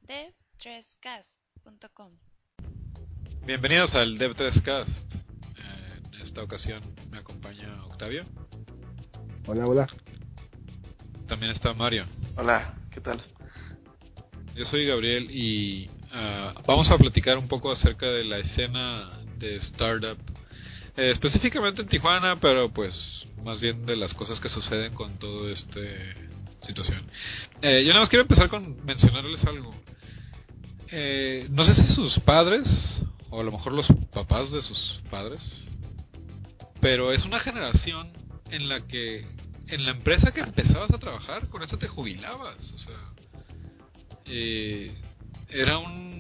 dev3cast.com. Bienvenidos al Dev3Cast. En esta ocasión me acompaña Octavio. Hola, hola. También está Mario. Hola, ¿qué tal? Yo soy Gabriel y vamos a platicar un poco acerca de la escena de startup, específicamente en Tijuana, pero pues más bien de las cosas que suceden con toda esta situación. Yo nada más quiero empezar con mencionarles algo. No sé si sus padres, o a lo mejor los papás de sus padres, pero es una generación en la que en la empresa que empezabas a trabajar, con eso te jubilabas. O sea, era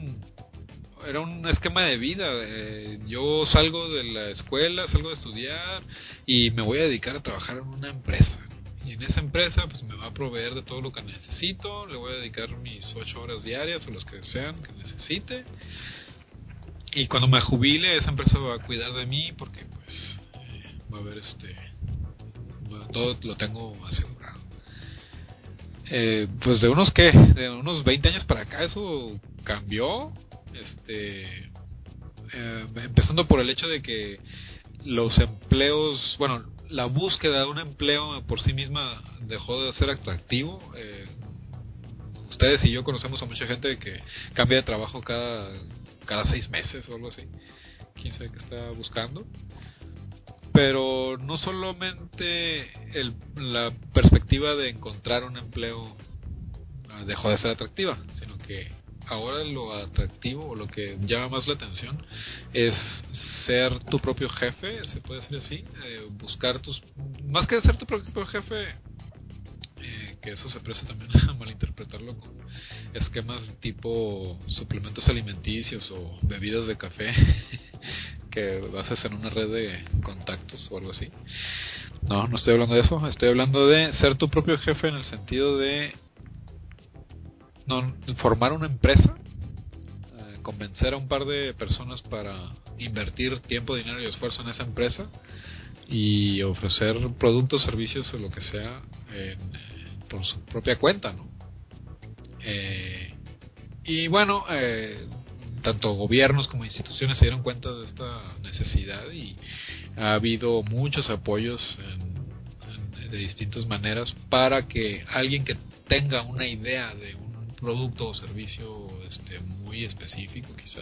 un esquema de vida. Yo salgo de la escuela, salgo de estudiar y me voy a dedicar a trabajar en una empresa. Y en esa empresa pues me va a proveer de todo lo que necesito. Le voy a dedicar mis 8 horas diarias o las que sean que necesite. Y cuando me jubile, esa empresa va a cuidar de mí porque pues va a haber todo lo tengo asegurado. Pues de unos 20 años para acá eso cambió. Empezando por el hecho de que los empleos, bueno, la búsqueda de un empleo por sí misma dejó de ser atractivo. Ustedes y yo conocemos a mucha gente que cambia de trabajo cada 6 meses o algo así. Quién sabe qué está buscando. Pero no solamente la perspectiva de encontrar un empleo dejó de ser atractiva, sino que ahora lo atractivo o lo que llama más la atención es ser tu propio jefe, se puede decir así, buscar más que ser tu propio jefe, que eso se presta también a malinterpretarlo con esquemas tipo suplementos alimenticios o bebidas de café que bases en una red de contactos o algo así. No estoy hablando de eso, estoy hablando de ser tu propio jefe en el sentido de formar una empresa, convencer a un par de personas para invertir tiempo, dinero y esfuerzo en esa empresa y ofrecer productos, servicios o lo que sea por su propia cuenta, ¿no? Y bueno, tanto gobiernos como instituciones se dieron cuenta de esta necesidad y ha habido muchos apoyos de distintas maneras para que alguien que tenga una idea de un producto o servicio muy específico, quizás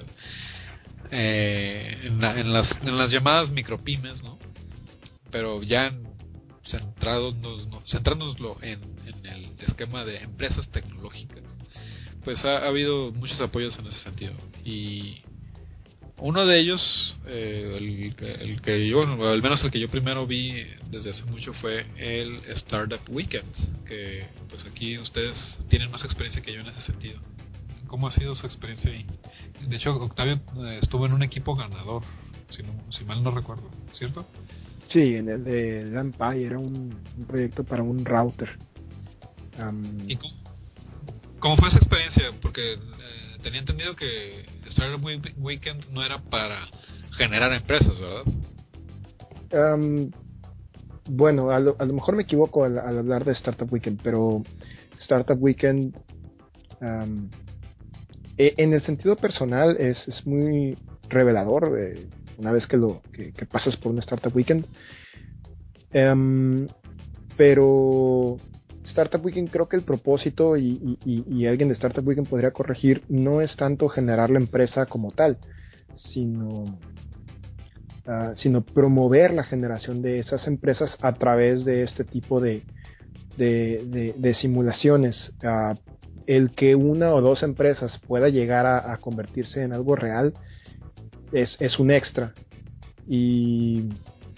en las llamadas micropymes, ¿no? Pero ya centrándonoslo en el esquema de empresas tecnológicas, pues ha habido muchos apoyos en ese sentido. Y uno de ellos, el que yo, al menos el que yo primero vi desde hace mucho, fue el Startup Weekend, que pues aquí ustedes tienen más experiencia que yo en ese sentido. ¿Cómo ha sido su experiencia ahí? De hecho, Octavio estuvo en un equipo ganador, si mal no recuerdo, ¿cierto? Sí, en el de Lampai era un proyecto para un router. ¿Y cómo fue esa experiencia? Porque tenía entendido que Startup Weekend no era para generar empresas, ¿verdad? Am, bueno, a lo mejor me equivoco al hablar de Startup Weekend, pero Startup Weekend, am, en el sentido personal, es muy revelador una vez que pasas por un Startup Weekend. Am, pero Startup Weekend, creo que el propósito, y alguien de Startup Weekend podría corregir, no es tanto generar la empresa como tal, sino sino promover la generación de esas empresas a través de este tipo de simulaciones. El que una o dos empresas pueda llegar a convertirse en algo real es un extra. Y,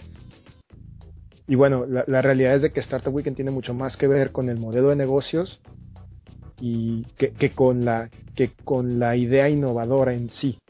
y bueno, la realidad es de que Startup Weekend tiene mucho más que ver con el modelo de negocios y que con la idea innovadora en sí.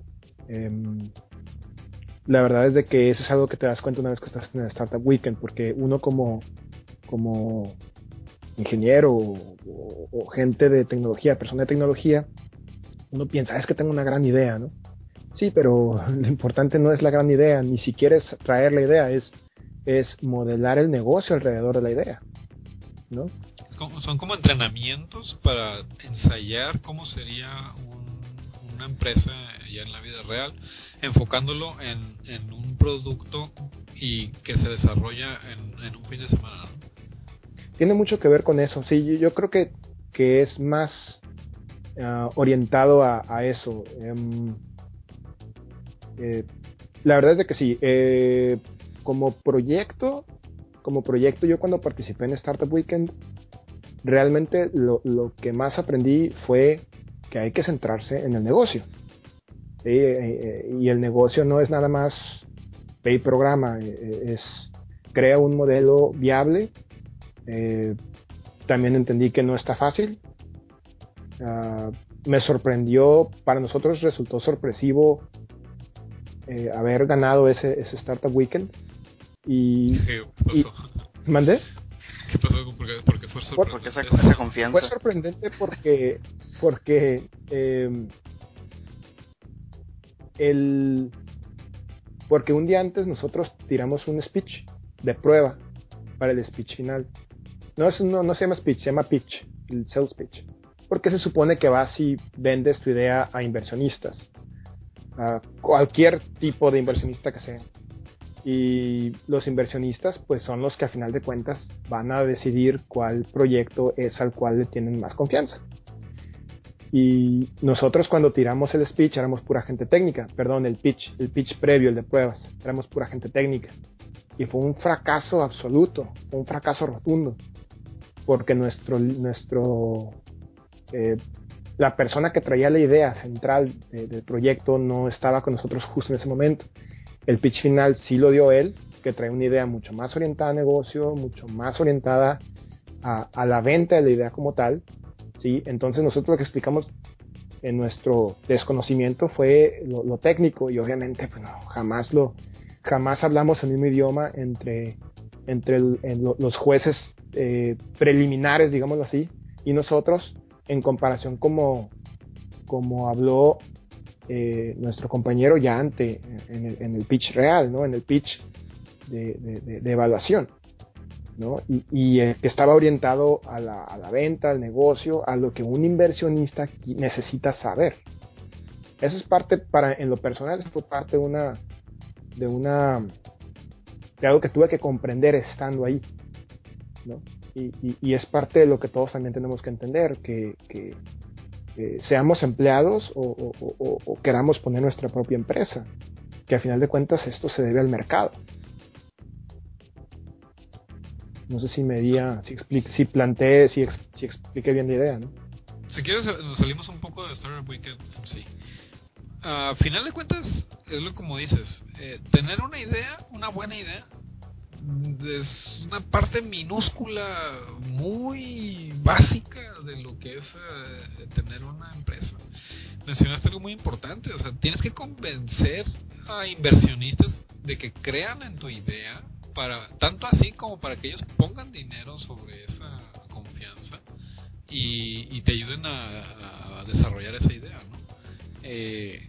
La verdad es de que eso es algo que te das cuenta una vez que estás en el Startup Weekend, porque uno como ingeniero o gente de tecnología, persona de tecnología, uno piensa, es que tengo una gran idea, ¿no? Sí, pero lo importante no es la gran idea, ni siquiera es traer la idea, es modelar el negocio alrededor de la idea, ¿no? Son como entrenamientos para ensayar cómo sería una empresa ya en la vida real, enfocándolo en un producto y que se desarrolla en un fin de semana, ¿no? Tiene mucho que ver con eso. Sí, yo creo que es más orientado a eso. Eh, la verdad es de que sí. Como proyecto, yo cuando participé en Startup Weekend, realmente lo que más aprendí fue que hay que centrarse en el negocio. ¿Sí? Y el negocio no es nada más ve y programa, es crea un modelo viable. Eh, También entendí que no está fácil. Me sorprendió, para nosotros resultó sorpresivo haber ganado ese Startup Weekend. Y, ¿Qué y pasó? ¿mandé? ¿Qué pasó? ¿Por qué fue Porque sorprendente esa eso? Fue confianza. sorprendente porque el, porque un día antes nosotros tiramos un speech de prueba para el speech final. No se llama speech, se llama pitch, el sales pitch. Porque se supone que vas y vendes tu idea a inversionistas, a cualquier tipo de inversionista que sea. Y los inversionistas pues son los que a final de cuentas van a decidir cuál proyecto es al cual le tienen más confianza. Y nosotros cuando tiramos el speech éramos pura gente técnica, perdón, el pitch previo, el de pruebas, éramos pura gente técnica. Y fue un fracaso absoluto, fue un fracaso rotundo, porque eh, la persona que traía la idea central del proyecto no estaba con nosotros justo en ese momento. El pitch final sí lo dio él, que trae una idea mucho más orientada a negocio, mucho más orientada a la venta de la idea como tal. ¿Sí? Entonces nosotros lo que explicamos en nuestro desconocimiento fue lo técnico y obviamente pues, no, jamás hablamos el mismo idioma entre los jueces preliminares, digámoslo así, y nosotros en comparación como habló nuestro compañero ya en el pitch real, ¿no? En el pitch de evaluación, ¿no? Y que estaba orientado a la venta, al negocio, a lo que un inversionista necesita saber. Eso es parte, en lo personal, eso fue parte de una, de algo que tuve que comprender estando ahí, ¿no? Y es parte de lo que todos también tenemos que entender, que seamos empleados o queramos poner nuestra propia empresa, que a final de cuentas esto se debe al mercado. No sé si me di si planteé, si expliqué bien la idea, ¿no? Si quieres, nos salimos un poco de Startup Weekend, sí. A final de cuentas, es lo como dices, tener una idea, una buena idea, es una parte minúscula, muy básica de lo que es tener una empresa. Mencionaste algo muy importante, o sea, tienes que convencer a inversionistas de que crean en tu idea, para tanto así como para que ellos pongan dinero sobre esa confianza y te ayuden a desarrollar esa idea, ¿no? Eh,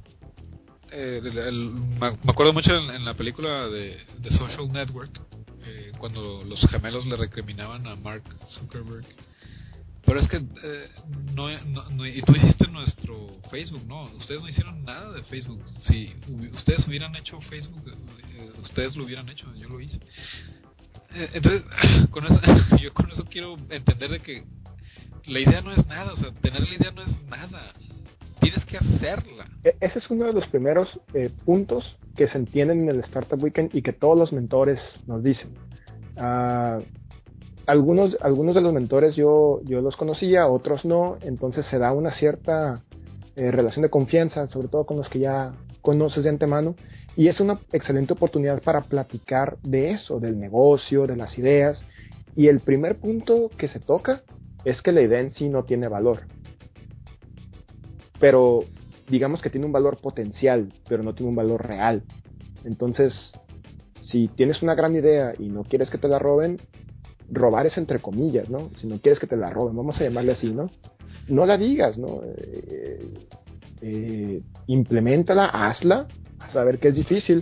me acuerdo mucho en la película de Social Network, cuando los gemelos le recriminaban a Mark Zuckerberg. Pero es que y tú hiciste nuestro Facebook, ¿no? Ustedes no hicieron nada de Facebook. Si ustedes hubieran hecho Facebook, ustedes lo hubieran hecho, yo lo hice. Entonces, con eso, yo con eso quiero entender de que la idea no es nada, o sea, tener la idea no es nada. Tienes que hacerla. Ese es uno de los primeros puntos que se entienden en el Startup Weekend y que todos los mentores nos dicen. Uh, algunos de los mentores yo los conocía, otros no, entonces se da una cierta relación de confianza, sobre todo con los que ya conoces de antemano, y es una excelente oportunidad para platicar de eso, del negocio, de las ideas, y el primer punto que se toca es que la idea en sí no tiene valor, pero digamos que tiene un valor potencial, pero no tiene un valor real. Entonces, si tienes una gran idea y no quieres que te la roben, robar es entre comillas, ¿no? Si no quieres que te la roben, vamos a llamarle así, ¿no? No la digas, ¿no? Implementala, hazla, a saber que es difícil,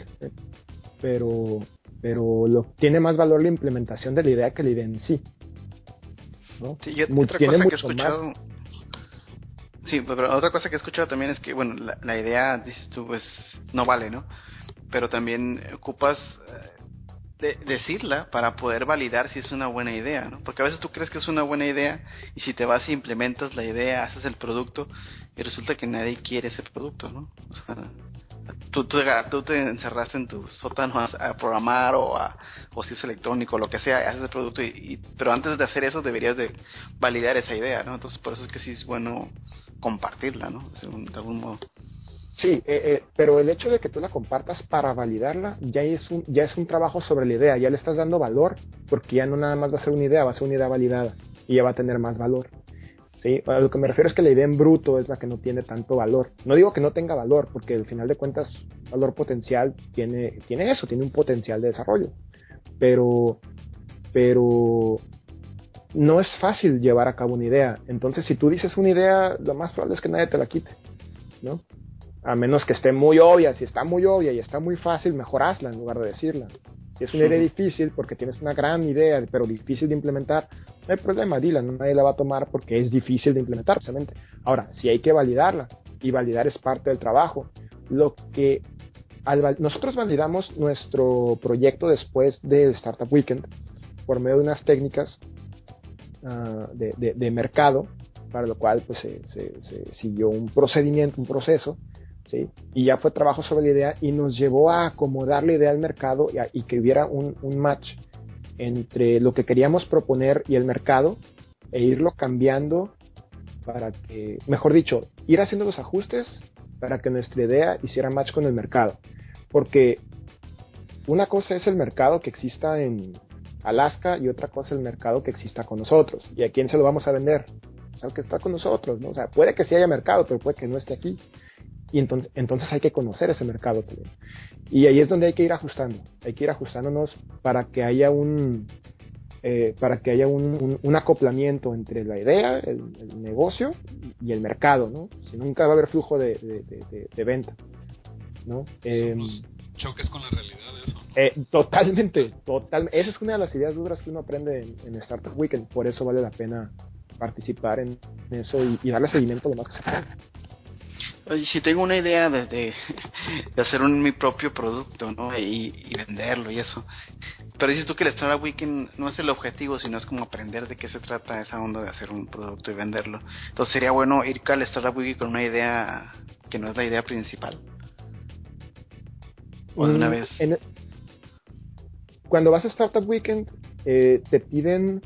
pero tiene más valor la implementación de la idea que la idea en sí. ¿no? Sí, yo, otra Tiene cosa que he mucho más. escuchado, sí, pero otra cosa que he escuchado también es que, bueno, la idea, dices tú, pues, no vale, ¿no? Pero también ocupas decirla para poder validar si es una buena idea, ¿no? Porque a veces tú crees que es una buena idea y si te vas y implementas la idea, haces el producto y resulta que nadie quiere ese producto, ¿no? O sea, tú te encerraste en tu sótano a programar o si es electrónico, lo que sea, haces el producto pero antes de hacer eso deberías de validar esa idea, ¿no? Entonces por eso es que sí es bueno compartirla, ¿no? De algún modo. Sí, pero el hecho de que tú la compartas para validarla ya es un trabajo sobre la idea, ya le estás dando valor, porque ya no nada más va a ser una idea, va a ser una idea validada y ya va a tener más valor. ¿Sí? A lo que me refiero es que la idea en bruto es la que no tiene tanto valor. No digo que no tenga valor, porque al final de cuentas, valor potencial tiene eso, tiene un potencial de desarrollo. Pero, pero no es fácil llevar a cabo una idea. Entonces, si tú dices una idea, lo más probable es que nadie te la quite, ¿no? A menos que esté muy obvia. Si está muy obvia y está muy fácil, mejor hazla en lugar de decirla. Si es una idea difícil, porque tienes una gran idea, pero difícil de implementar, no hay problema, dila, nadie la va a tomar porque es difícil de implementar, precisamente. Ahora, si hay que validarla, y validar es parte del trabajo. Lo que nosotros validamos nuestro proyecto después del Startup Weekend por medio de unas técnicas de mercado, para lo cual pues, se siguió un procedimiento, un proceso, ¿sí? Y ya fue trabajo sobre la idea y nos llevó a acomodar la idea al mercado y que hubiera un match entre lo que queríamos proponer y el mercado e irlo cambiando para que, mejor dicho, ir haciendo los ajustes para que nuestra idea hiciera match con el mercado. Porque una cosa es el mercado que exista en Alaska y otra cosa es el mercado que exista con nosotros. ¿Y a quién se lo vamos a vender? Pues al que está con nosotros, ¿no? O sea, puede que sí haya mercado, pero puede que no esté aquí. Y entonces hay que conocer ese mercado también. Y ahí es donde hay que ir ajustando. Hay que ir ajustándonos para que haya un acoplamiento entre la idea, el negocio y el mercado, ¿no? Si nunca va a haber flujo de venta, ¿no? Son los choques con la realidad, eso, ¿no? Totalmente. Esa es una de las ideas duras que uno aprende en Startup Weekend. Por eso vale la pena participar en eso y darle seguimiento lo más que se pueda. Oye, si tengo una idea de hacer mi propio producto, ¿no? Y venderlo y eso. Pero dices tú que el Startup Weekend no es el objetivo, sino es como aprender de qué se trata esa onda de hacer un producto y venderlo. Entonces sería bueno ir al Startup Weekend con una idea que no es la idea principal. O de una Mm, vez. en, Cuando vas a Startup Weekend, te piden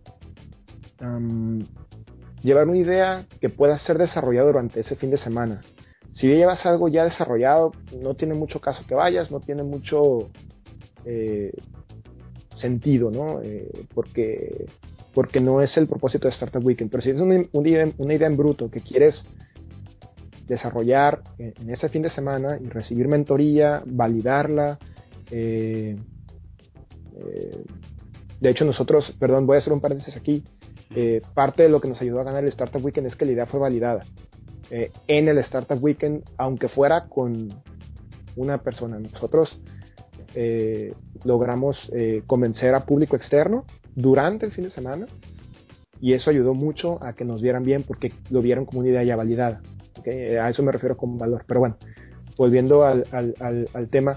um, llevar una idea que pueda ser desarrollada durante ese fin de semana. Si llevas algo ya desarrollado, no tiene mucho caso que vayas, no tiene mucho eh, sentido, ¿no? Porque no es el propósito de Startup Weekend. Pero si es una idea en bruto que quieres desarrollar en ese fin de semana y recibir mentoría, validarla, eh, eh, de hecho nosotros, perdón, voy a hacer un paréntesis aquí, parte de lo que nos ayudó a ganar el Startup Weekend es que la idea fue validada en el Startup Weekend, aunque fuera con una persona. Nosotros logramos convencer a público externo durante el fin de semana y eso ayudó mucho a que nos vieran bien porque lo vieron como una idea ya validada. ¿Okay? A eso me refiero con valor. Pero bueno, volviendo al tema,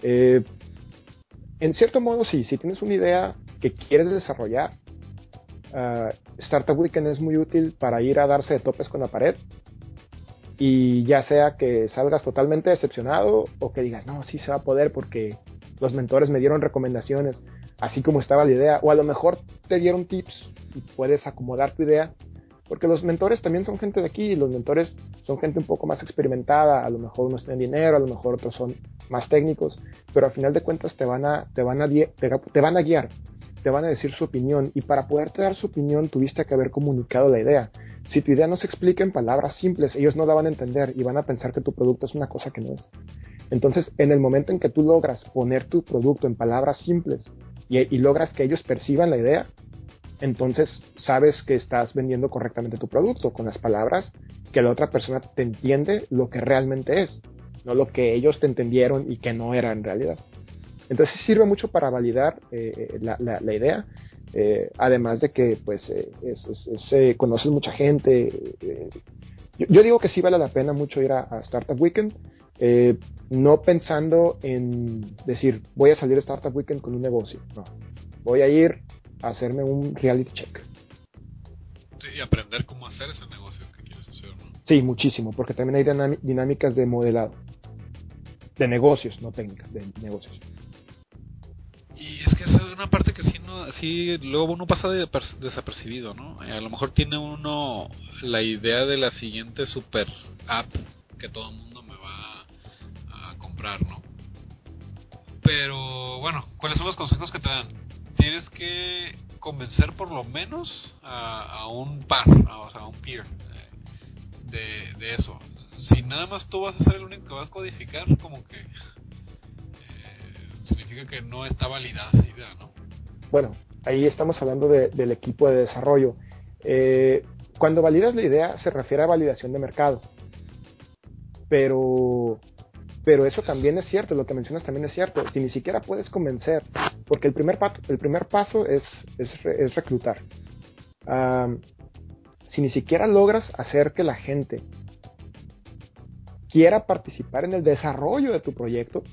en cierto modo sí, si tienes una idea que quieres desarrollar, Startup Weekend es muy útil para ir a darse de topes con la pared y ya sea que salgas totalmente decepcionado o que digas, no, sí se va a poder porque los mentores me dieron recomendaciones, así como estaba la idea, o a lo mejor te dieron tips y puedes acomodar tu idea, porque los mentores también son gente de aquí, y los mentores son gente un poco más experimentada, a lo mejor unos tienen dinero, a lo mejor otros son más técnicos, pero al final de cuentas te van a guiar, te van a decir su opinión, y para poderte dar su opinión tuviste que haber comunicado la idea. Si tu idea no se explica en palabras simples, ellos no la van a entender y van a pensar que tu producto es una cosa que no es. Entonces, en el momento en que tú logras poner tu producto en palabras simples y logras que ellos perciban la idea, entonces sabes que estás vendiendo correctamente tu producto con las palabras que la otra persona te entiende lo que realmente es, no lo que ellos te entendieron y que no era en realidad. Entonces sirve mucho para validar la idea Además de que pues conoces mucha gente. Yo digo que sí vale la pena mucho ir a Startup Weekend, eh, no pensando en decir voy a salir a Startup Weekend con un negocio, no, voy a ir a hacerme un reality check. Sí, y aprender cómo hacer ese negocio que quieres hacer, ¿no? Sí, muchísimo, porque también hay dinámicas de modelado, de negocios, no técnicas, de negocios. Y es que esa es una parte que sí, no, sí luego uno pasa desapercibido, ¿no? A lo mejor tiene uno la idea de la siguiente super app que todo el mundo me va a comprar, ¿no? Pero bueno, ¿cuáles son los consejos que te dan? Tienes que convencer por lo menos a un par, o sea, a un peer de eso. Si nada más tú vas a ser el único que va a codificar, como que significa que no está validada esa idea, ¿no? Bueno, ahí estamos hablando del equipo de desarrollo. Cuando validas la idea se refiere a validación de mercado, pero eso también es cierto, lo que mencionas también es cierto. Si ni siquiera puedes convencer, porque el primer paso es reclutar. Um, si ni siquiera logras hacer que la gente quiera participar en el desarrollo de tu proyecto,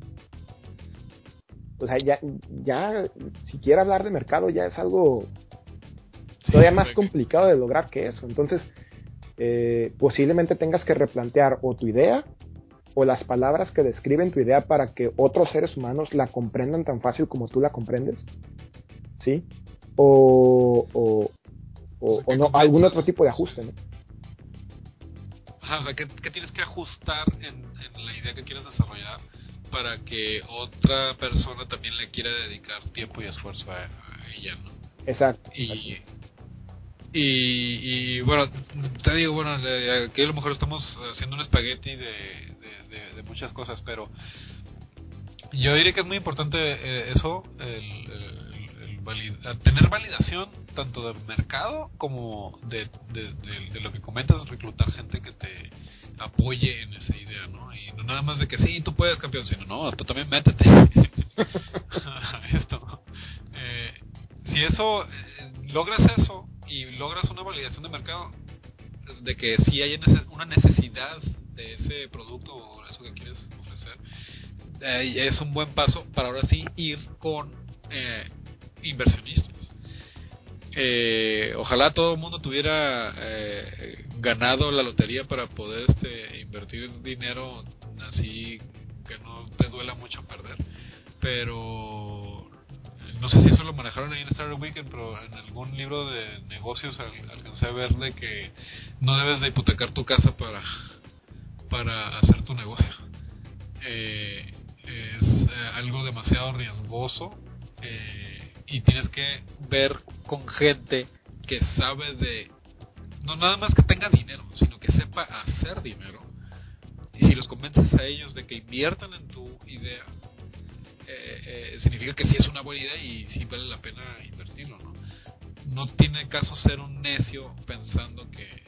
o sea, ya siquiera hablar de mercado ya es algo todavía más complicado de lograr que eso. Entonces, posiblemente tengas que replantear o tu idea o las palabras que describen tu idea para que otros seres humanos la comprendan tan fácil como tú la comprendes, ¿sí? O no, algún otro tipo de ajuste, ¿no? Ajá, o sea, ¿qué tienes que ajustar en la idea que quieres desarrollar para que otra persona también le quiera dedicar tiempo y esfuerzo a ella, ¿no? Exacto. Y bueno, te digo, bueno, aquí a lo mejor estamos haciendo un espagueti de muchas cosas, pero yo diría que es muy importante eso, tener validación tanto de mercado como de lo que comentas, reclutar gente que te apoye en esa idea, ¿no? Y no nada más de que sí, tú puedes, campeón, sino no, tú también métete esto. Si eso, logras eso y logras una validación de mercado, de que sí hay una necesidad de ese producto o eso que quieres ofrecer, es un buen paso para ahora sí ir con inversionistas. Ojalá todo el mundo tuviera ganado la lotería para poder invertir dinero así que no te duela mucho perder, pero no sé si eso lo manejaron ahí en Startup Weekend, pero en algún libro de negocios alcancé a ver de que no debes de hipotecar tu casa para hacer tu negocio. Es algo demasiado riesgoso y tienes que ver con gente que sabe no nada más que tenga dinero, sino que sepa hacer dinero. Y si los convences a ellos de que inviertan en tu idea, significa que sí es una buena idea y sí vale la pena invertirlo, ¿no? No tiene caso ser un necio pensando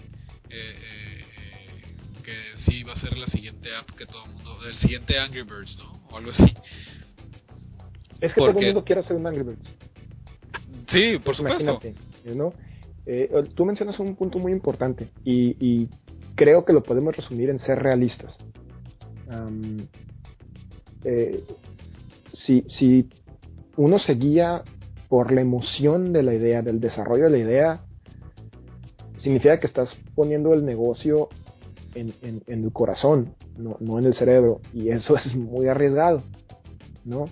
que sí va a ser la siguiente app que todo el mundo, el siguiente Angry Birds, ¿no? O algo así. Es que todo el mundo quiere hacer un Angry Birds. Sí, por pues supuesto. Imagínate, ¿no? Tú mencionas un punto muy importante y creo que lo podemos resumir en ser realistas. Um, eh, si uno se guía por la emoción de la idea, del desarrollo de la idea, significa que estás poniendo el negocio en el corazón, no en el cerebro, y eso es muy arriesgado, ¿no?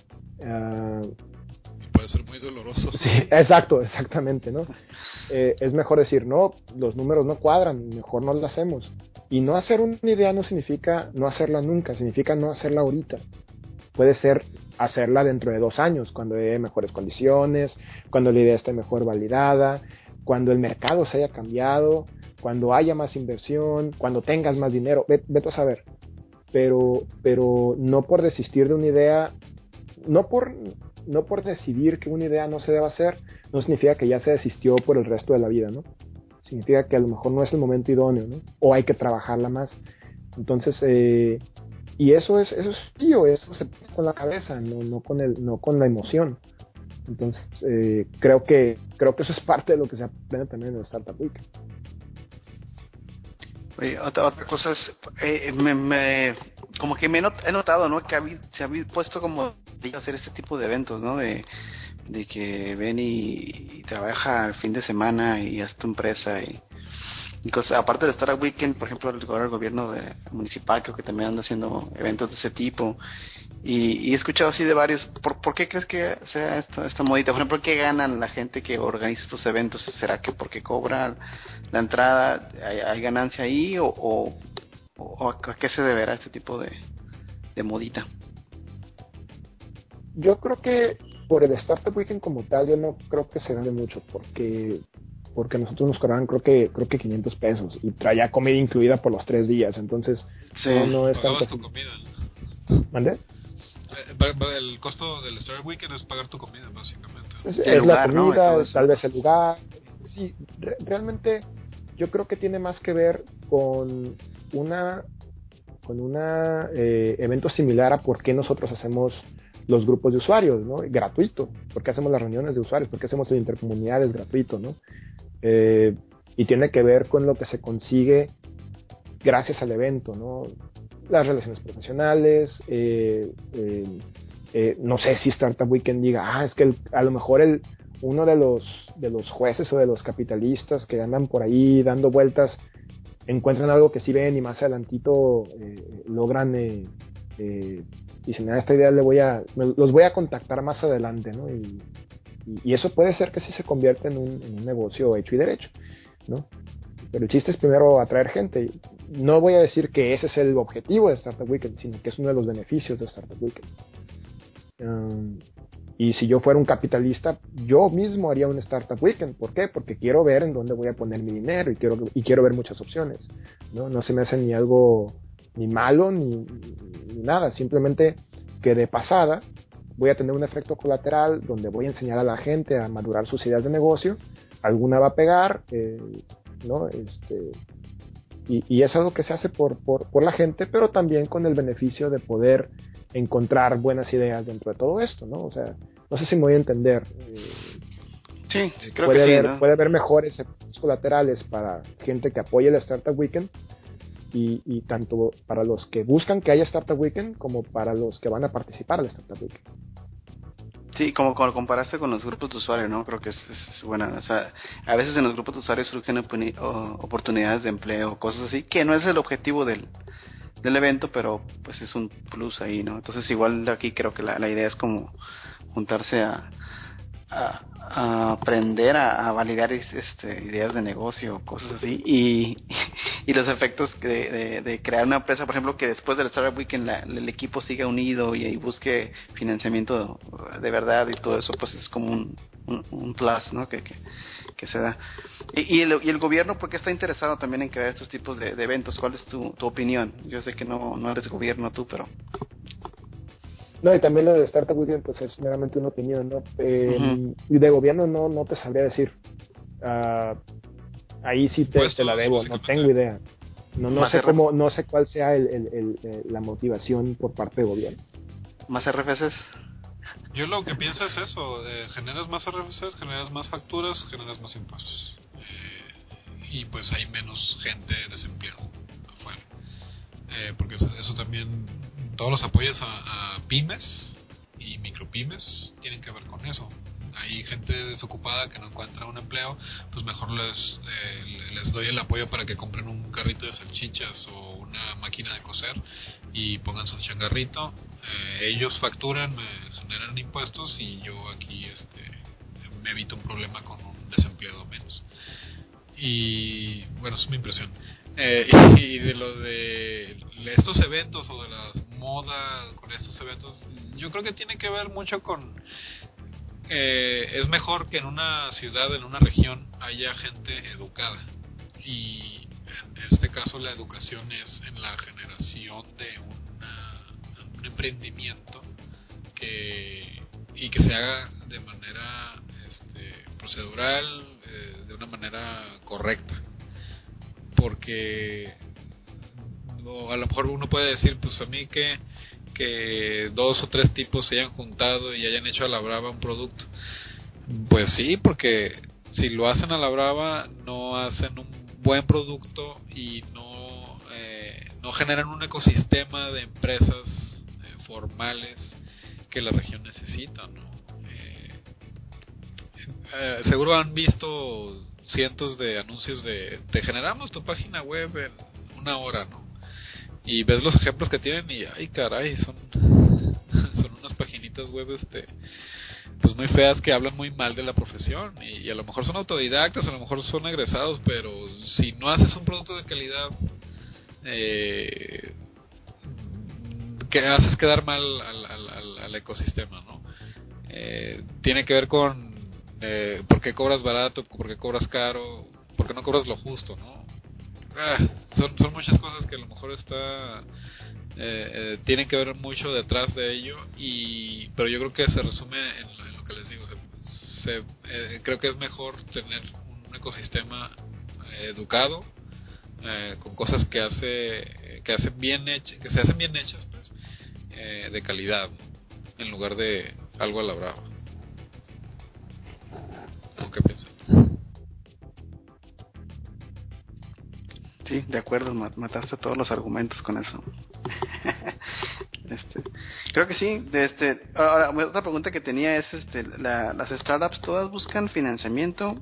Puede ser muy doloroso. Sí, exactamente, ¿no? Es mejor decir, no, los números no cuadran, mejor no lo hacemos. Y no hacer una idea no significa no hacerla nunca, significa no hacerla ahorita. Puede ser hacerla dentro de 2 años, cuando haya mejores condiciones, cuando la idea esté mejor validada, cuando el mercado se haya cambiado, cuando haya más inversión, cuando tengas más dinero, vete a saber. Pero no por desistir de una idea, no por, no por decidir que una idea no se debe hacer, no significa que ya se desistió por el resto de la vida, ¿no? Significa que a lo mejor no es el momento idóneo, ¿no? O hay que trabajarla más. Entonces, y eso es tío, eso se pasa con la cabeza, no con la emoción. Entonces, creo que eso es parte de lo que se aprende también en el Startup Weekend. Oye, otra cosa es, como que he notado, ¿no? Que se ha puesto como a hacer este tipo de eventos, ¿no? De que ven y trabaja el fin de semana y haz tu empresa y cosas. Aparte del Startup Weekend, por ejemplo, ahora el gobierno municipal creo que también anda haciendo eventos de ese tipo. Y he escuchado así de varios. ¿Por qué crees que sea esta modita? Por ejemplo, ¿qué ganan la gente que organiza estos eventos? ¿Será que porque cobra la entrada hay ganancia ahí o a qué se deberá este tipo de modita? Yo creo que por el Startup Weekend como tal, yo no creo que se gane mucho, porque nosotros nos cobraban creo que $500 y traía comida incluida por los 3 días, entonces Sí, no es tanto Pagabas tu así. comida, ¿no? ¿Mande? El costo del Startup Weekend es pagar tu comida, básicamente. el Es la lugar, ¿no? Y todo comida, eso. tal vez el lugar. Sí, realmente yo creo que tiene más que ver una, con un evento similar a por qué nosotros hacemos los grupos de usuarios, ¿no? Gratuito. ¿Por qué hacemos las reuniones de usuarios? ¿Por qué hacemos las intercomunidades gratuito, ¿no? Eh, y tiene que ver con lo que se consigue gracias al evento, ¿no? Las relaciones profesionales, no sé si Startup Weekend diga, es que a lo mejor uno de los jueces o de los capitalistas que andan por ahí dando vueltas encuentran algo que sí ven y más adelantito logran dicen, esta idea los voy a contactar más adelante, ¿no? Y eso puede ser que sí se convierta en un negocio hecho y derecho, ¿no? Pero el chiste es primero atraer gente. No voy a decir que ese es el objetivo de Startup Weekend, sino que es uno de los beneficios de Startup Weekend. Y si yo fuera un capitalista, yo mismo haría un Startup Weekend. ¿Por qué? Porque quiero ver en dónde voy a poner mi dinero y quiero ver muchas opciones. No se me hace ni algo ni malo ni nada. Simplemente que de pasada voy a tener un efecto colateral donde voy a enseñar a la gente a madurar sus ideas de negocio. Alguna va a pegar, ¿no? Y es algo que se hace por la gente, pero también con el beneficio de poder encontrar buenas ideas dentro de todo esto, ¿no? O sea, no sé si me voy a entender. Sí, creo que Puede sí, haber, ¿no? puede haber mejores efectos colaterales para gente que apoye el Startup Weekend y tanto para los que buscan que haya Startup Weekend como para los que van a participar al Startup Weekend. Sí, como lo comparaste con los grupos de usuarios, ¿no? Creo que es buena. O sea, a veces en los grupos de usuarios surgen oportunidades de empleo, cosas así, que no es el objetivo del evento, pero pues es un plus ahí, ¿no? Entonces igual aquí creo que la idea es como juntarse a aprender a validar ideas de negocio, cosas así, y los efectos de crear una empresa, por ejemplo, que después del Startup Weekend el equipo siga unido y busque financiamiento de verdad y todo eso, pues es como un plus, ¿no? Que se da. Y el gobierno, ¿por qué está interesado también en crear estos tipos de eventos? ¿Cuál es tu opinión? Yo sé que no eres gobierno tú, pero... No, y también lo de Startup Weekend, pues es meramente una opinión, ¿no? Ujú. Y de gobierno no te sabría decir. Ah, ahí sí te la Impuestos, debo, no básicamente. tengo idea. No Más sé cómo, no sé cuál sea la motivación por parte del gobierno. más RFCs. Yo lo que pienso es eso, generas más RFCs, generas más facturas, generas más impuestos. Y pues hay menos gente desempleada afuera. Porque eso también, todos los apoyos a pymes y micropymes tienen que ver con eso. Hay gente desocupada que no encuentra un empleo, pues mejor les doy el apoyo para que compren un carrito de salchichas o una máquina de coser y pongan su changarrito. Ellos facturan, me generan impuestos y yo aquí me evito un problema con un desempleado menos. Y bueno, es mi impresión. Y de lo de estos eventos o de la moda con estos eventos, yo creo que tiene que ver mucho con es mejor que en una ciudad, en una región, haya gente educada. Y en este caso la educación es en la generación de un emprendimiento y que se haga de manera procedural, de una manera correcta. Porque a lo mejor uno puede decir, pues a mí que 2 o 3 tipos se hayan juntado y hayan hecho a la brava un producto. Pues sí, porque si lo hacen a la brava no hacen un buen producto y no generan un ecosistema de empresas formales que la región necesita, ¿no? Seguro han visto cientos de anuncios de te generamos tu página web en 1 hora, ¿no? Y ves los ejemplos que tienen y ay caray, son unas paginitas web pues muy feas que hablan muy mal de la profesión y a lo mejor son autodidactas, a lo mejor son egresados, pero si no haces un producto de calidad eh, que haces quedar mal al ecosistema, ¿no? Tiene que ver con por qué cobras barato, por qué cobras caro, por qué no cobras lo justo, ¿no? Son muchas cosas que a lo mejor tienen que ver mucho detrás de ello, pero yo creo que se resume en lo que les digo. Creo que es mejor tener un ecosistema educado, con cosas que hacen bien hechas, que se hacen bien hechas, pues, de calidad, ¿no? En lugar de algo a la brava. ¿Tú qué piensas? Sí, de acuerdo, mataste todos los argumentos con eso. este, Creo que sí. Ahora, otra pregunta que tenía es, las startups todas buscan financiamiento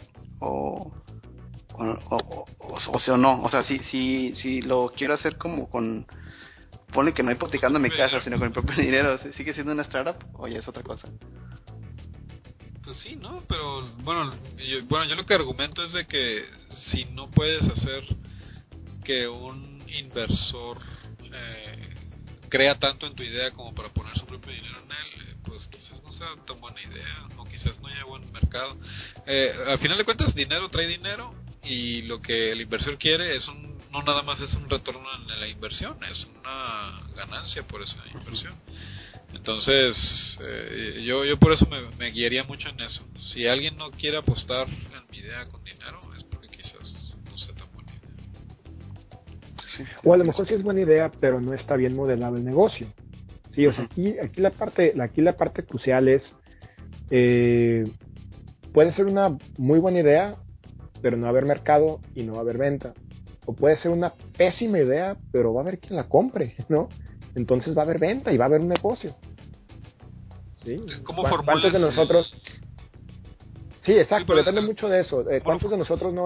o sea, no. O sea, si lo quiero hacer como ponle que no hipotecando mi casa, sino con mi propio dinero, ¿sigue siendo una startup o ya es otra cosa? Pues sí, ¿no? Pero yo lo que argumento es de que si no puedes hacer que un inversor crea tanto en tu idea como para poner su propio dinero en él, pues quizás no sea tan buena idea o quizás no haya buen mercado. Al final de cuentas, dinero trae dinero y lo que el inversor quiere no nada más es un retorno en la inversión, es una ganancia por esa inversión. Entonces, yo por eso me guiaría mucho en eso. Si alguien no quiere apostar en mi idea con dinero, es porque quizás no sea tan buena idea. Sí, O a lo mejor sí es buena idea, pero no está bien modelado el negocio. Sí, o sea, aquí la parte crucial es, eh, puede ser una muy buena idea, pero no va a haber mercado y no va a haber venta. O puede ser una pésima idea, pero va a haber quien la compre, ¿no? Entonces va a haber venta y va a haber un negocio. ¿Sí? ¿Cómo ¿Cuántos formulas de nosotros? Sí, Sí, exacto, por depende eso, mucho de eso. ¿cómo lo ¿Cuántos de formulas? nosotros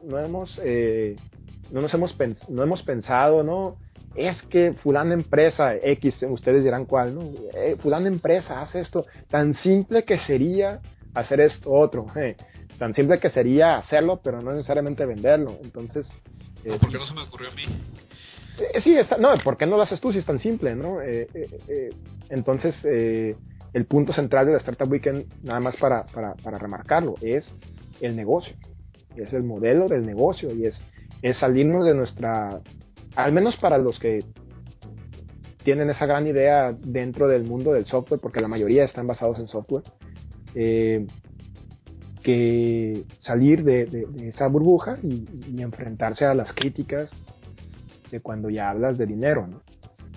no hemos pensado, no? Es que fulana empresa X, ustedes dirán cuál, ¿no? Fulana empresa hace esto, tan simple que sería hacer esto otro, tan simple que sería hacerlo, pero no necesariamente venderlo. Entonces, No, ¿por qué no se me ocurrió a mí? sí, no, ¿por qué no lo haces tú si es tan simple, no? Entonces, el punto central de la Startup Weekend, nada más para remarcarlo, es el negocio, es el modelo del negocio y es salirnos de nuestra, al menos para los que tienen esa gran idea dentro del mundo del software, porque la mayoría están basados en software, eh, que salir de esa burbuja y enfrentarse a las críticas de cuando ya hablas de dinero, ¿no?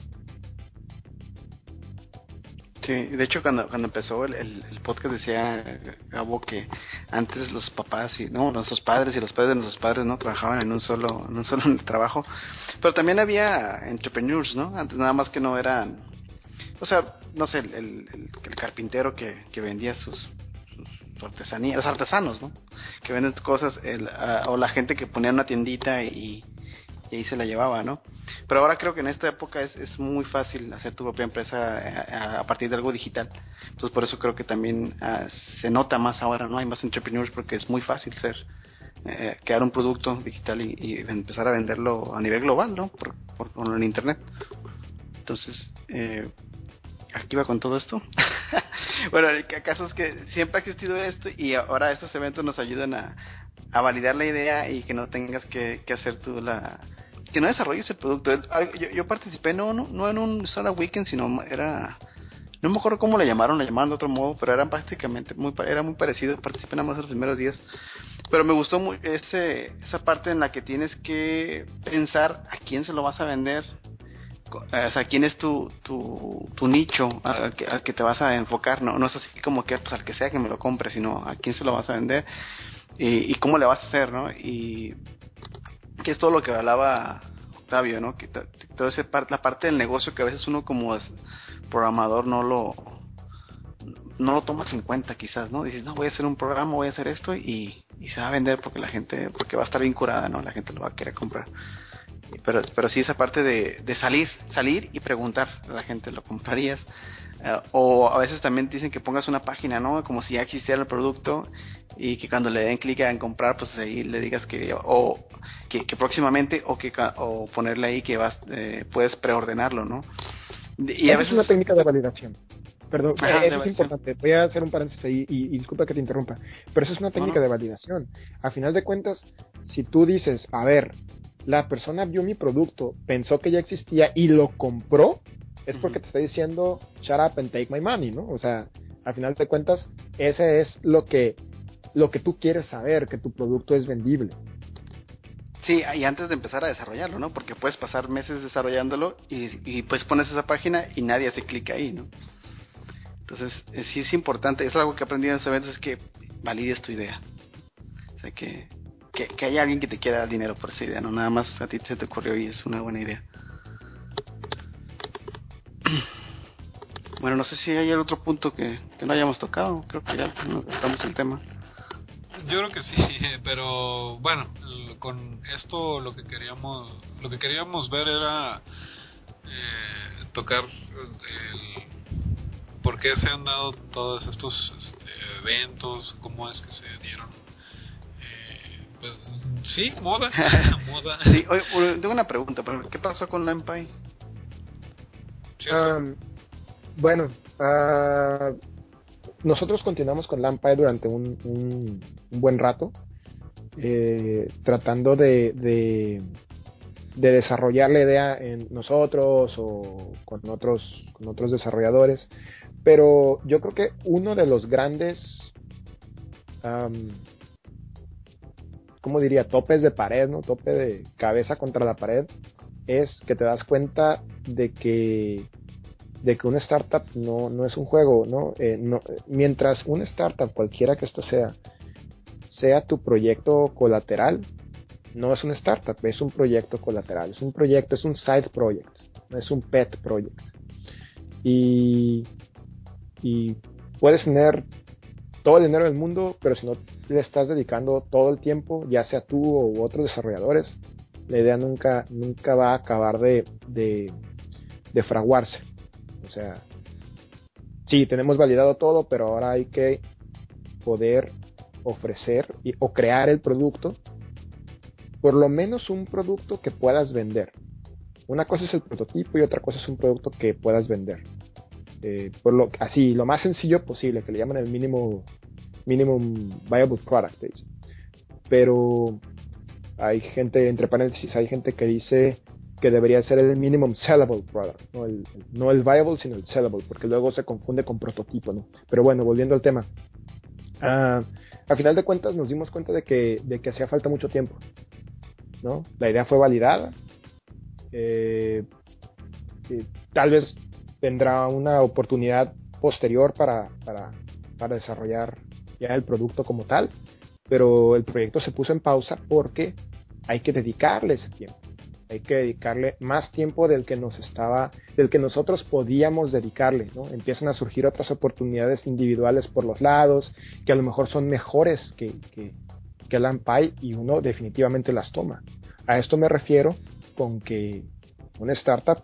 Sí, de hecho cuando empezó el podcast decía Gabo que antes los papás y no nuestros padres y los padres de nuestros padres no trabajaban en un solo trabajo, pero también había entrepreneurs, ¿no? Antes nada más que no eran, o sea, no sé, el carpintero que vendía sus artesanías, los artesanos, ¿no? Que venden cosas, o la gente que ponía una tiendita y ahí se la llevaba, ¿no? Pero ahora creo que en esta época es muy fácil hacer tu propia empresa a partir de algo digital. Entonces por eso creo que también se nota más ahora, ¿no? Hay más entrepreneurs porque es muy fácil crear un producto digital y empezar a venderlo a nivel global, ¿no? Por el internet. Entonces, aquí va con todo esto. Bueno, el caso es que siempre ha existido esto y ahora estos eventos nos ayudan a validar la idea y que no tengas que hacer tú que no desarrolles el producto. Yo participé no en un Startup Weekend, sino no me acuerdo cómo le llamaron de otro modo, pero eran prácticamente era muy parecido. Participé nada más en los primeros días, pero me gustó esa parte en la que tienes que pensar a quién se lo vas a vender, o sea, quién es tu nicho al que te vas a enfocar, no es así como que pues, al que sea que me lo compre, sino a quién se lo vas a vender y cómo le vas a hacer, ¿no? Y que es todo lo que hablaba Octavio, ¿no? Que toda la parte del negocio que a veces uno como programador no lo tomas en cuenta quizás, ¿no? Dices, no, voy a hacer un programa, voy a hacer esto y se va a vender porque va a estar bien curada, ¿no? La gente lo va a querer comprar. Pero sí esa parte de salir y preguntar a la gente, ¿lo comprarías? O a veces también dicen que pongas una página, ¿no? Como si ya existiera el producto y que cuando le den clic en comprar, pues ahí le digas que próximamente o ponerle ahí que puedes preordenarlo, ¿no? Y a Esa es veces, una técnica de validación. Perdón, ajá, de eso es versión. importante. Voy a hacer un paréntesis ahí y disculpa que te interrumpa. Pero eso es una No, técnica no. de validación. A final de cuentas, si tú dices, a ver, la persona vio mi producto, pensó que ya existía y lo compró, es porque Uh-huh. te está diciendo, shut up and take my money, ¿no? O sea, a final de cuentas, ese es lo que tú quieres saber, que tu producto es vendible. Sí, y antes de empezar a desarrollarlo, ¿no? Porque puedes pasar meses desarrollándolo y pues pones esa página y nadie hace clic ahí, ¿no? Entonces, sí es importante, es algo que he aprendido en estos eventos, es que valides tu idea. O sea, que haya alguien que te quiera dar dinero por esa idea, no nada más a ti se te ocurrió y es una buena idea. Bueno, no sé si hay otro punto que no hayamos tocado, creo que ya nos tocamos el tema. Yo creo que sí, pero bueno, con esto lo que queríamos ver era tocar por qué se han dado todos estos eventos, cómo es que se dieron, pues sí, moda, moda, Sí, oye, tengo una pregunta, pero ¿qué pasó con Lampai? ¿cierto? Um, bueno, nosotros continuamos con Lampai durante un buen rato, tratando de desarrollar la idea en nosotros o con otros desarrolladores. Pero yo creo que uno de los grandes, um, ¿cómo diría? Topes de pared, ¿no? Tope de cabeza contra la pared, es que te das cuenta de que una startup no es un juego, ¿no? Mientras una startup, cualquiera que esto sea tu proyecto colateral, no es una startup, es un proyecto colateral, es un proyecto, es un side project, no es un pet project. Y, y puedes tener todo el dinero del mundo, pero si no le estás dedicando todo el tiempo, ya sea tú u otros desarrolladores, la idea nunca va a acabar de fraguarse. O sea, sí, tenemos validado todo, pero ahora hay que poder ofrecer o crear el producto, por lo menos un producto que puedas vender. Una cosa es el prototipo y otra cosa es un producto que puedas vender. Así, lo más sencillo posible, que le llaman el minimum viable product. Pero hay gente, entre paréntesis, hay gente que dice que debería ser el minimum sellable product, no el viable, sino el sellable, porque luego se confunde con prototipo, ¿no? Pero bueno, volviendo al tema. Ah, a final de cuentas nos dimos cuenta de que hacía falta mucho tiempo, ¿no? La idea fue validada, eh, tal vez tendrá una oportunidad posterior para desarrollar ya el producto como tal, pero el proyecto se puso en pausa porque hay que dedicarle ese tiempo. Hay que dedicarle más tiempo del que nosotros podíamos dedicarle, ¿no? Empiezan a surgir otras oportunidades individuales por los lados, que a lo mejor son mejores que el AMPI y uno definitivamente las toma. A esto me refiero con que una startup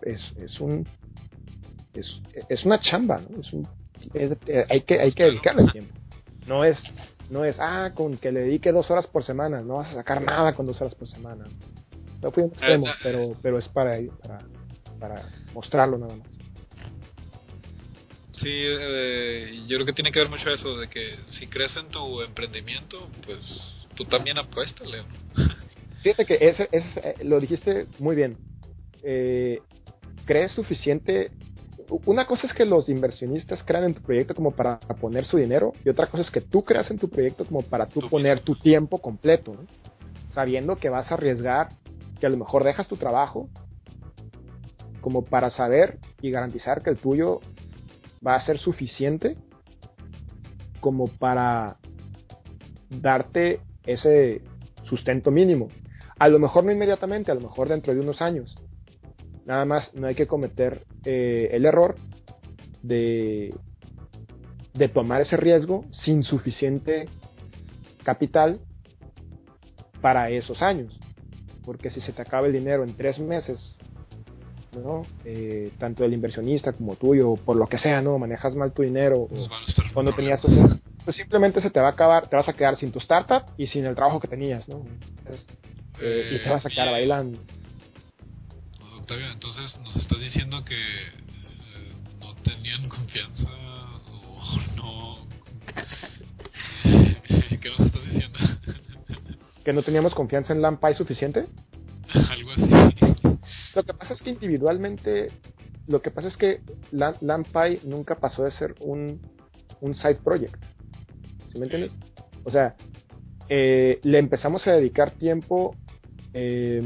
es una chamba, ¿no? Hay que Claro. dedicarle tiempo. No es, con que le dedique 2 horas por semana, no vas a sacar nada con 2 horas por semana. No fui a un extremo, pero es para mostrarlo nada más. Sí, yo creo que tiene que ver mucho eso, de que si crees en tu emprendimiento, pues tú también apuéstale, ¿no? Fíjate que lo dijiste muy bien. Eh, ¿Crees suficiente? Una cosa es que los inversionistas crean en tu proyecto como para poner su dinero y otra cosa es que tú creas en tu proyecto como para tú Tú poner mismo. tu tiempo completo, ¿no? Sabiendo que vas a arriesgar, que a lo mejor dejas tu trabajo como para saber y garantizar que el tuyo va a ser suficiente como para darte ese sustento mínimo. A lo mejor no inmediatamente, a lo mejor dentro de unos años. Nada más no hay que cometer el error de tomar ese riesgo sin suficiente capital para esos años. Porque si se te acaba el dinero en 3 meses, ¿no? Tanto el inversionista como tuyo, o por lo que sea, ¿no? Manejas mal tu dinero, Pues o van a estar cuando problemas. tenías, pues simplemente se te va a acabar, te vas a quedar sin tu startup y sin el trabajo que tenías, ¿no? Entonces, y te vas a quedar Oye, bailando. Octavio, entonces nos estás diciendo que no tenían confianza o no. ¿Qué nos estás diciendo? Que no teníamos confianza en LandPy suficiente. Algo así. Lo que pasa es que individualmente, lo que pasa es que LandPy nunca pasó de ser un side project, ¿sí me Okay. entiendes? O sea, le empezamos a dedicar tiempo eh,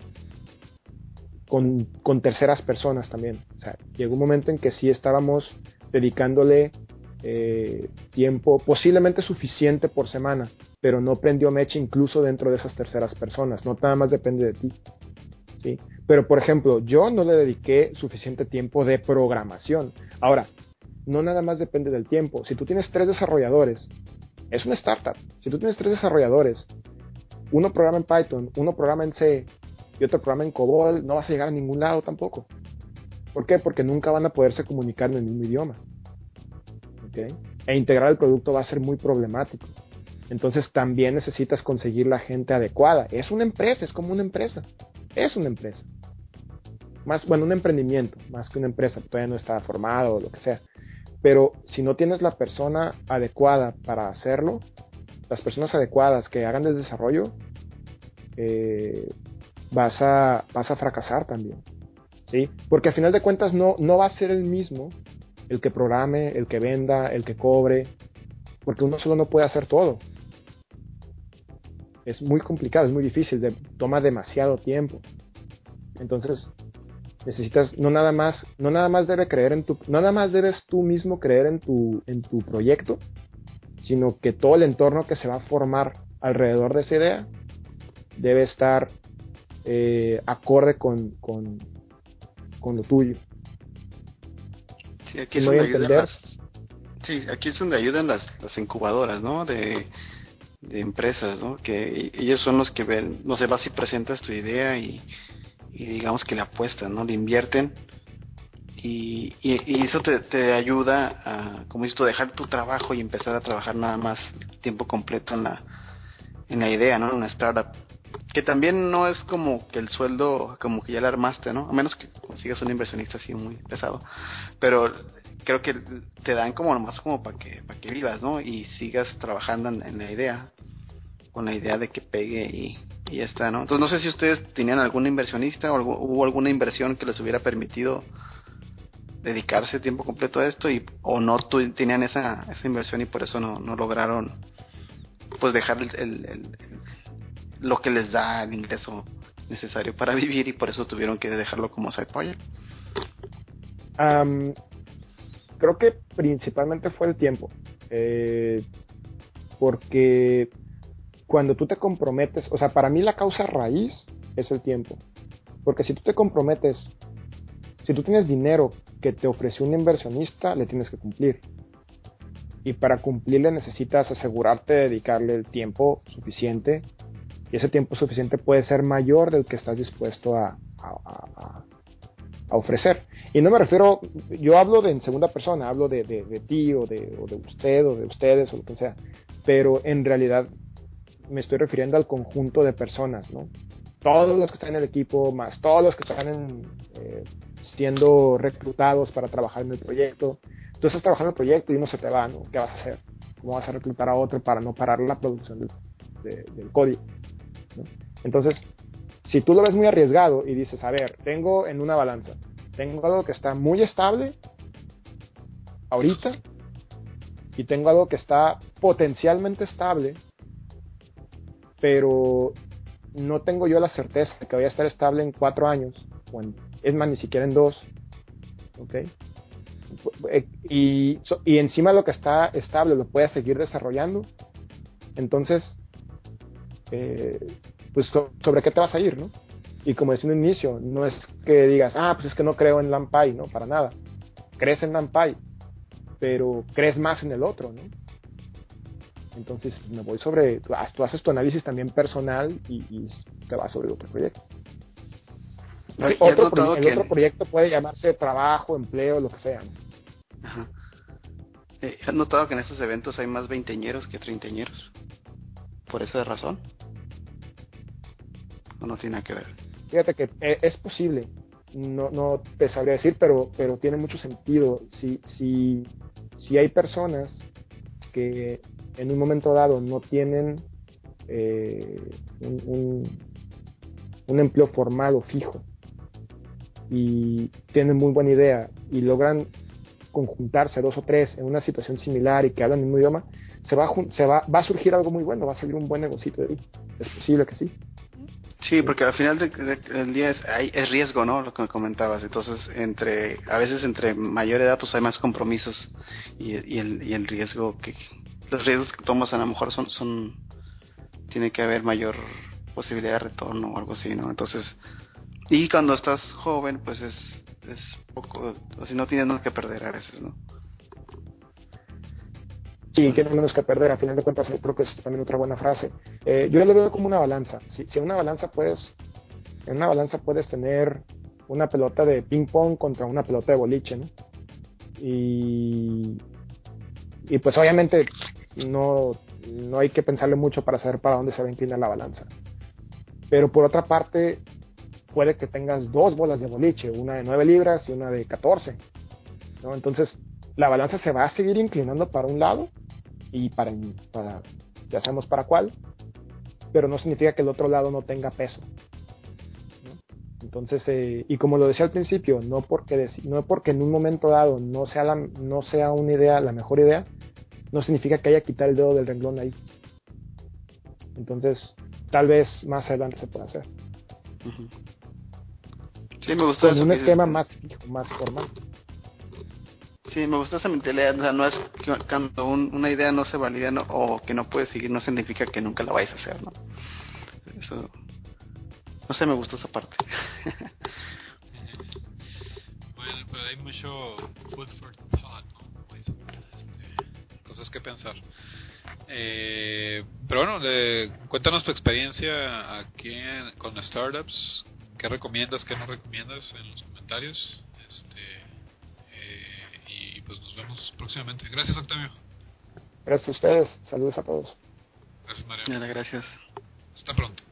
con terceras personas también. O sea, llegó un momento en que sí estábamos dedicándole tiempo posiblemente suficiente por semana, pero no prendió mecha incluso dentro de esas terceras personas. No nada más depende de ti, ¿sí? Pero, por ejemplo, yo no le dediqué suficiente tiempo de programación. Ahora, no nada más depende del tiempo. Si tú tienes 3 desarrolladores, es una startup. Si tú tienes 3 desarrolladores, uno programa en Python, uno programa en C y otro programa en COBOL, no vas a llegar a ningún lado tampoco. ¿Por qué? Porque nunca van a poderse comunicar en el mismo idioma. ¿Okay? E integrar el producto va a ser muy problemático. Entonces también necesitas conseguir la gente adecuada. Es una empresa, es como una empresa. Es una empresa. Más, bueno, un emprendimiento, más que una empresa, todavía no está formado o lo que sea. Pero si no tienes la persona adecuada para hacerlo, las personas adecuadas que hagan el desarrollo, eh, vas a fracasar también, ¿sí? Porque al final de cuentas no va a ser el mismo el que programe, el que venda, el que cobre, porque uno solo no puede hacer todo. Es muy complicado, es muy difícil, toma demasiado tiempo. Entonces, necesitas, no nada más no nada más debes tú mismo creer en tu proyecto, sino que todo el entorno que se va a formar alrededor de esa idea debe estar acorde con lo tuyo. Sí, aquí Si es no hay donde ayudan entender, sí, aquí es donde ayudan las incubadoras, ¿no? De empresas, ¿no? Que ellos son los que ven, no sé, vas y presentas tu idea y digamos que le apuestan, ¿no? Le invierten y eso te ayuda a, como dices tú, dejar tu trabajo y empezar a trabajar nada más tiempo completo en la idea, ¿no? En una startup. Que también no es como que el sueldo, como que ya la armaste, ¿no? A menos que consigas un inversionista así muy pesado. Pero creo que te dan como nomás como para que vivas, ¿no? Y sigas trabajando en la idea, con la idea de que pegue y ya está, ¿no? Entonces no sé si ustedes tenían algún inversionista o hubo alguna inversión que les hubiera permitido dedicarse tiempo completo a esto o no tenían esa inversión y por eso no lograron pues dejar lo que les da el ingreso necesario para vivir y por eso tuvieron que dejarlo como side project. um, creo que principalmente fue el tiempo. Eh, porque cuando tú te comprometes, o sea, para mí la causa raíz es el tiempo. Porque si tú te comprometes, si tú tienes dinero que te ofreció un inversionista, le tienes que cumplir. Y para cumplirle necesitas asegurarte de dedicarle el tiempo suficiente. Y ese tiempo suficiente puede ser mayor del que estás dispuesto a ofrecer. Y no me refiero, yo hablo en segunda persona, hablo de ti o de usted o de ustedes o lo que sea. Pero en realidad me estoy refiriendo al conjunto de personas, ¿no? Todos los que están en el equipo, más todos los que están siendo reclutados para trabajar en el proyecto. Tú estás trabajando en el proyecto y uno se te va, ¿no? ¿Qué vas a hacer? ¿Cómo vas a reclutar a otro para no parar la producción del código? ¿No? Entonces, si tú lo ves muy arriesgado y dices, a ver, tengo en una balanza, tengo algo que está muy estable ahorita y tengo algo que está potencialmente estable, pero no tengo yo la certeza de que vaya a estar estable en 4 años o en es más, ni siquiera en 2, ¿ok? Y encima lo que está estable lo puedes seguir desarrollando, entonces, eh, pues sobre qué te vas a ir, ¿no? Y como decía en un inicio, no es que digas, pues es que no creo en NumPy, ¿no? Para nada. Crees en NumPy, pero crees más en el otro, ¿no? Entonces me voy sobre, tú haces tu análisis también personal y te vas sobre otro proyecto. Oye, ¿y has notado El que otro proyecto puede llamarse trabajo, empleo, lo que sea, ¿no? ajá. ¿Has notado que en estos eventos hay más veinteñeros que treintañeros? ¿Por esa razón? ¿O no tiene nada que ver? Fíjate que es posible, no te sabría decir, pero tiene mucho sentido. Si hay personas que en un momento dado no tienen un empleo formal o fijo y tienen muy buena idea y logran conjuntarse dos o tres en una situación similar y que hablan el mismo idioma, va a surgir algo muy bueno, va a salir un buen negocito de ahí. Es posible que sí. Sí, ¿Sí? porque al final del día es riesgo, ¿no? Lo que me comentabas. Entonces, a veces entre mayor edad, pues hay más compromisos y el riesgo los riesgos que tomas a lo mejor tiene que haber mayor posibilidad de retorno o algo así, ¿no? Entonces, y cuando estás joven, pues es poco, o si no tienes nada que perder a veces, ¿no? Sí, tiene menos que perder. A final de cuentas, creo que es también otra buena frase. Yo lo veo como una balanza. Si en una balanza puedes tener una pelota de ping pong contra una pelota de boliche, ¿no? Y, y pues obviamente no hay que pensarle mucho para saber para dónde se va a inclinar la balanza. Pero por otra parte, puede que tengas dos bolas de boliche, una de 9 libras y una de 14, ¿no? Entonces, la balanza se va a seguir inclinando para un lado y ya sabemos para cuál, pero no significa que el otro lado no tenga peso, ¿no? Entonces, y como lo decía al principio, no porque en un momento dado no sea una idea la mejor idea, no significa que haya que quitar el dedo del renglón ahí. Entonces, tal vez más adelante se pueda hacer. Uh-huh. Sí, me gustó Con eso un que dices. esquema más fijo, más formal. Sí, me gusta esa mentalidad. O sea, no es que cuando una idea no se valida o que no puedes seguir, no significa que nunca la vayas a hacer, ¿no? Eso, no sé, me gustó esa parte. Bueno, pero hay mucho food for thought, ¿no? Cosas que pensar. Pero bueno, cuéntanos tu experiencia aquí con startups. ¿Qué recomiendas, qué no recomiendas en los comentarios? Y pues nos vemos próximamente. Gracias, Octavio. Gracias a ustedes. Saludos a todos. Gracias, Mario. Gracias. Hasta pronto.